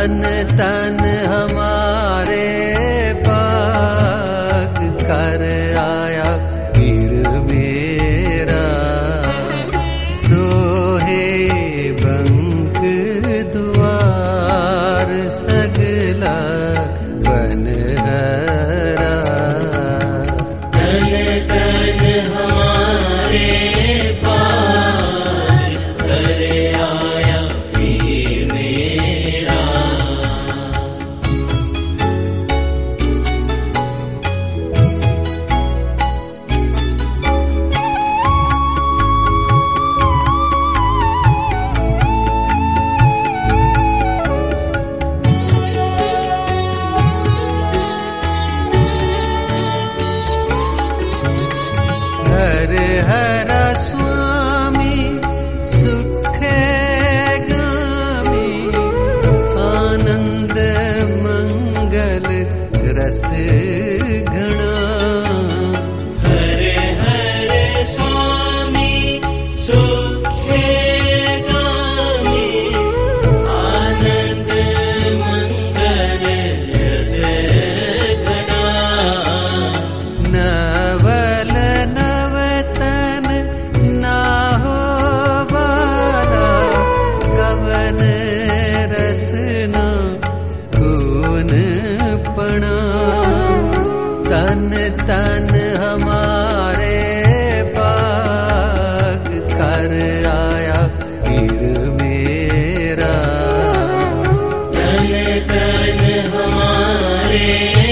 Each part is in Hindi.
तन तन हमारे पाग कर आया पीर मेरा, सोहे बंक द्वार सगला बन हरा। तन तन हमारे पाग कर आया पीर मेरा। हर हर स्वामी सुख गामी, आनंद मंगल रस घना। हर हर स्वामी सुख गामी, आनंद मंगल रस घना। नवल नवतन ना हो बाला, कवन रसना खून पणा। तन तन हमारे पाग कर आया पीर मेरा। तन तन हमारे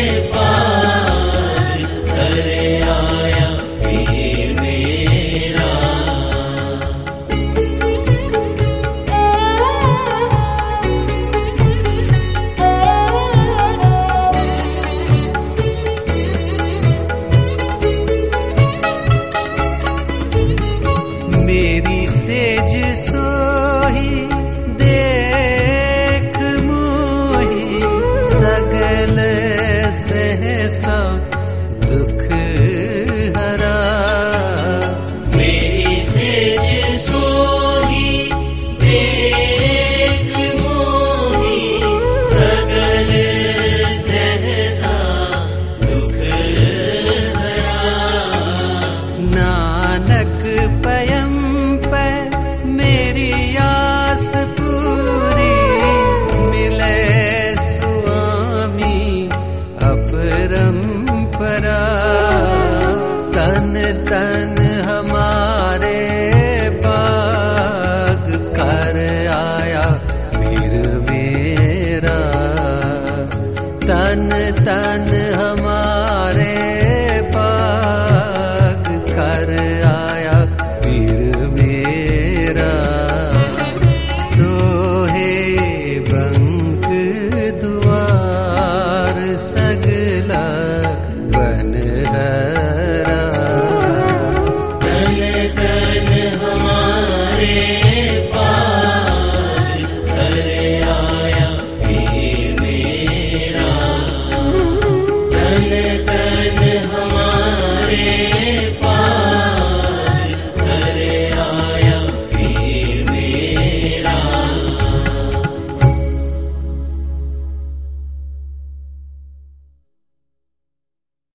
पाग कर आया पीर मेरा। मेरी सेज सोही देख मोही, सगल सहसा दुख हरा। मेरी सेज सोही देख मोही, सगल सहसा दुख हरा। नानक पयम पे मेरी आस पूरी, मिले स्वामी अपरंपरा। तन तन हमारे पाग कर आया पीर मेरा। तन तन